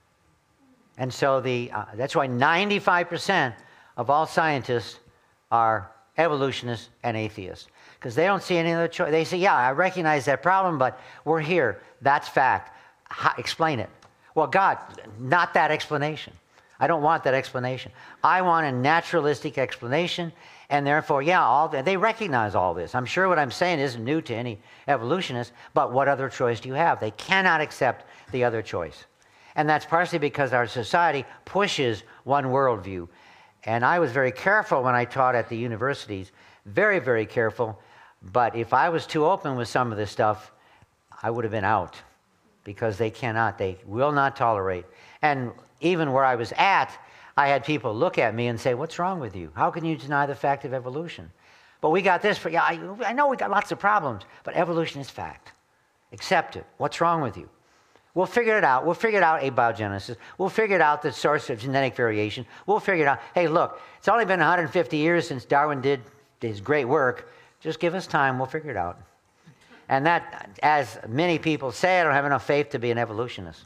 And so the, uh, that's why ninety-five percent of all scientists are evolutionists and atheists. Because they don't see any other choice. They say, yeah, I recognize that problem, but we're here. That's fact. How, explain it. Well, God, not that explanation. I don't want that explanation. I want a naturalistic explanation, and therefore, yeah, all the, they recognize all this. I'm sure what I'm saying isn't new to any evolutionist, but what other choice do you have? They cannot accept the other choice. And that's partially because our society pushes one worldview. And I was very careful when I taught at the universities, very, very careful. But if I was too open with some of this stuff, I would have been out because they cannot, they will not tolerate. And even where I was at, I had people look at me and say, what's wrong with you? How can you deny the fact of evolution? But we got this, for, yeah, I, I know we got lots of problems, but evolution is fact. Accept it. What's wrong with you? We'll figure it out. We'll figure it out abiogenesis. We'll figure it out the source of genetic variation. We'll figure it out. Hey, look, it's only been one hundred fifty years since Darwin did his great work. Just give us time. We'll figure it out. And that, as many people say, I don't have enough faith to be an evolutionist.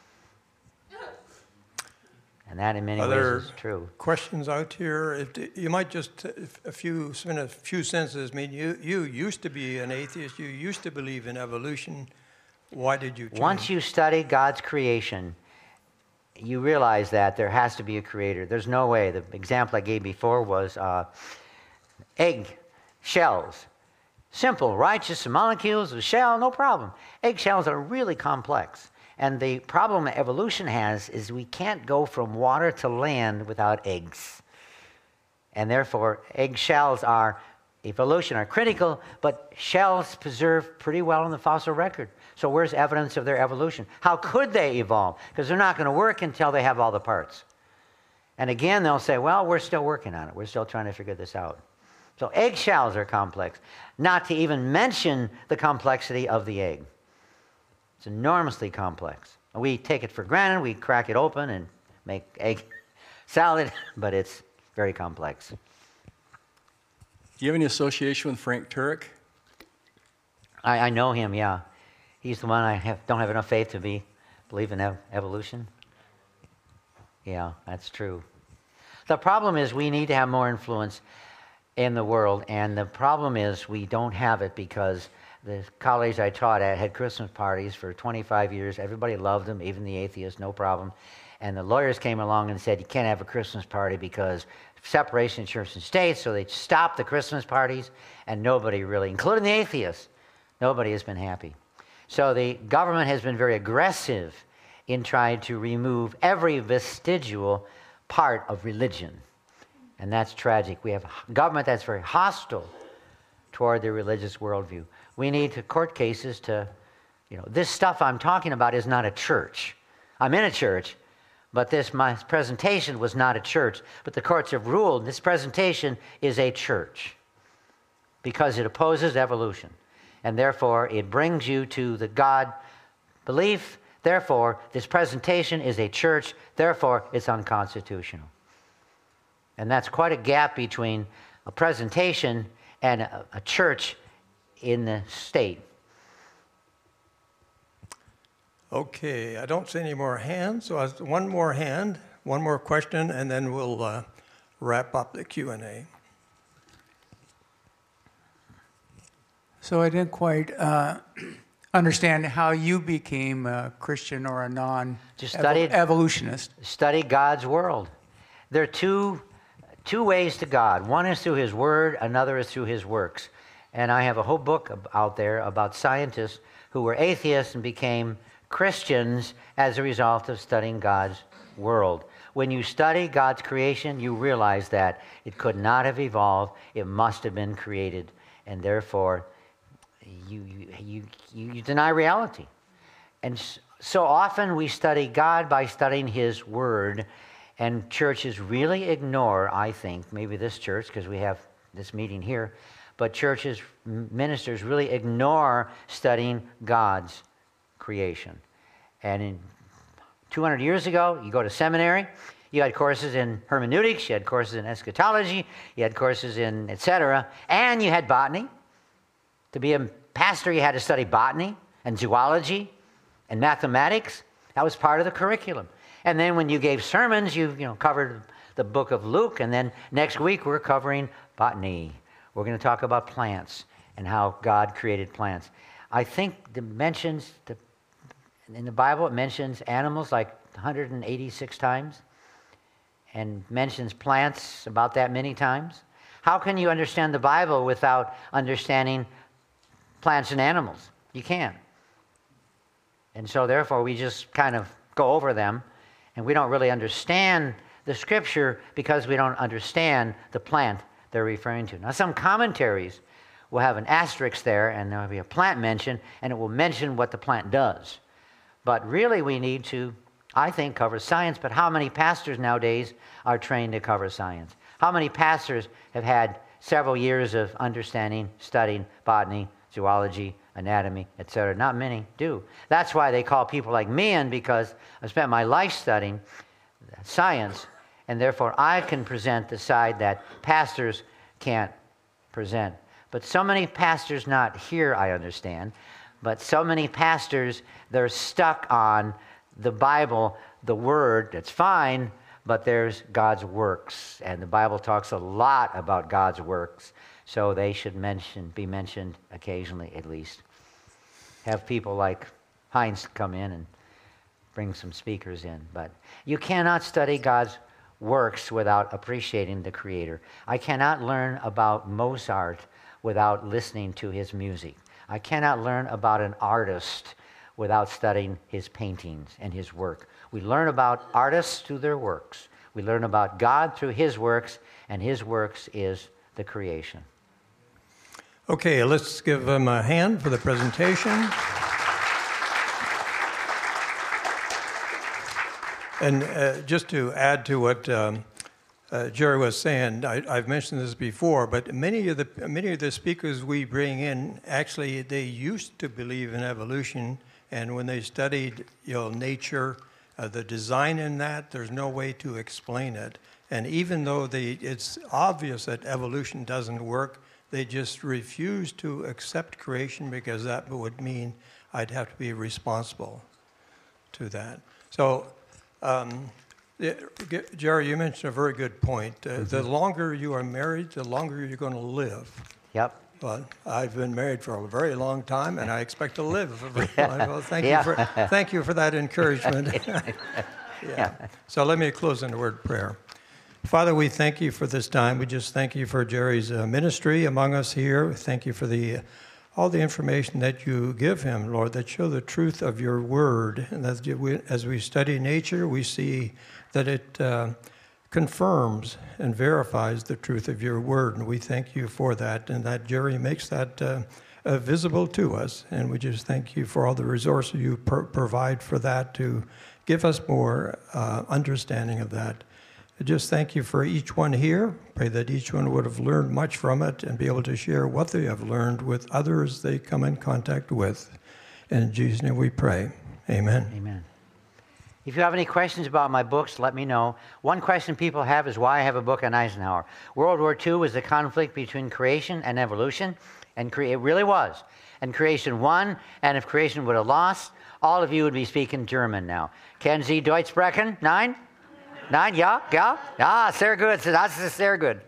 And that, in many Other ways, is true. questions out here? If you might just if a few spend a few sentences. I mean, you you used to be an atheist. You used to believe in evolution. Why did you change? Once you study God's creation, you realize that there has to be a creator. There's no way. The example I gave before was uh, egg shells. Simple, right? Just some molecules, a shell, no problem. Egg shells are really complex. And the problem evolution has is we can't go from water to land without eggs. And therefore, egg shells are, evolution are critical, but shells preserve pretty well in the fossil record. So where's evidence of their evolution? How could they evolve? Because they're not going to work until they have all the parts. And again, they'll say, well, we're still working on it. We're still trying to figure this out. So eggshells are complex, not to even mention the complexity of the egg. It's enormously complex. We take it for granted, we crack it open and make egg salad, but it's very complex. Do you have any association with Frank Turek? I, I know him, yeah. He's the one I have, don't have enough faith to be believe in ev- evolution. Yeah, that's true. The problem is we need to have more influence in the world, and the problem is we don't have it because the college I taught at had Christmas parties for twenty-five years. Everybody loved them, even the atheists, no problem. And the lawyers came along and said, you can't have a Christmas party because separation of church and state, so they stopped the Christmas parties, and nobody really, including the atheists, nobody has been happy. So the government has been very aggressive in trying to remove every vestigial part of religion. And that's tragic. We have a government that's very hostile toward the religious worldview. We need to court cases to, you know, this stuff I'm talking about is not a church. I'm in a church, but this, my presentation was not a church. But the courts have ruled this presentation is a church because it opposes evolution. And therefore, it brings you to the God belief. Therefore, this presentation is a church. Therefore, it's unconstitutional. And that's quite a gap between a presentation and a, a church in the state. Okay, I don't see any more hands, so I have one more hand, one more question, and then we'll uh, wrap up the Q and A. So I didn't quite uh, understand how you became a Christian or a non-evolutionist. Study God's world. There are two, two ways to God. One is through His Word, another is through His works. And I have a whole book out there about scientists who were atheists and became Christians as a result of studying God's world. When you study God's creation, you realize that it could not have evolved. It must have been created. And therefore, you, you, you, you deny reality. And so often we study God by studying His Word. And churches really ignore, I think, maybe this church, because we have this meeting here, but churches, ministers really ignore studying God's creation. And in two hundred years ago, you go to seminary, you had courses in hermeneutics, you had courses in eschatology, you had courses in et cetera, and you had botany. To be a pastor, you had to study botany and zoology and mathematics. That was part of the curriculum. And then when you gave sermons, you, you know, covered the book of Luke, and then next week we're covering botany. We're going to talk about plants and how God created plants. I think it mentions, the, in the Bible, it mentions animals like one hundred eighty-six times and mentions plants about that many times. How can you understand the Bible without understanding plants and animals? You can't. And so therefore we just kind of go over them, and we don't really understand the Scripture because we don't understand the plant they're referring to. Now, some commentaries will have an asterisk there, and there will be a plant mention, and it will mention what the plant does. But really, we need to, I think, cover science. But how many pastors nowadays are trained to cover science? How many pastors have had several years of understanding, studying botany, zoology, anatomy, et cetera? Not many do. That's why they call people like me in, because I spent my life studying science, and therefore I can present the side that pastors can't present. But so many pastors not here, I understand, but so many pastors, they're stuck on the Bible, the Word, that's fine, but there's God's works, and the Bible talks a lot about God's works, so they should mention, be mentioned occasionally at least. Have people like Heinz come in and bring some speakers in. But you cannot study God's works without appreciating the Creator. I cannot learn about Mozart without listening to his music. I cannot learn about an artist without studying his paintings and his work. We learn about artists through their works. We learn about God through His works, and His works is the creation. Okay, let's give them a hand for the presentation. And uh, just to add to what um, uh, Jerry was saying, I, I've mentioned this before, but many of the many of the speakers we bring in, actually, they used to believe in evolution, and when they studied, you know, nature, uh, the design in that, there's no way to explain it. And even though they, it's obvious that evolution doesn't work, they just refuse to accept creation because that would mean I'd have to be responsible to that. So, um, yeah, Jerry, you mentioned a very good point. Uh, mm-hmm. The longer you are married, the longer you're going to live. Yep. Well, I've been married for a very long time, and I expect to live for a very long time. Well, thank yeah. you for thank you for that encouragement. yeah. yeah. So let me close in a word of prayer. Father, we thank you for this time. We just thank you for Jerry's uh, ministry among us here. Thank you for the all the information that you give him, Lord, that show the truth of your word. And that we, as we study nature, we see that it uh, confirms and verifies the truth of your word. And we thank you for that, and that Jerry makes that uh, uh, visible to us. And we just thank you for all the resources you pro- provide for that to give us more uh, understanding of that. I just thank you for each one here. Pray that each one would have learned much from it and be able to share what they have learned with others they come in contact with. And in Jesus' name we pray. Amen. Amen. If you have any questions about my books, let me know. One question people have is why I have a book on Eisenhower. World War Two was the conflict between creation and evolution, and cre- it really was. And creation won, and if creation would have lost, all of you would be speaking German now. Kennen Sie Deutsch sprechen? Nein? Nein, ja, ja? Ja, sehr gut. Das ist sehr gut.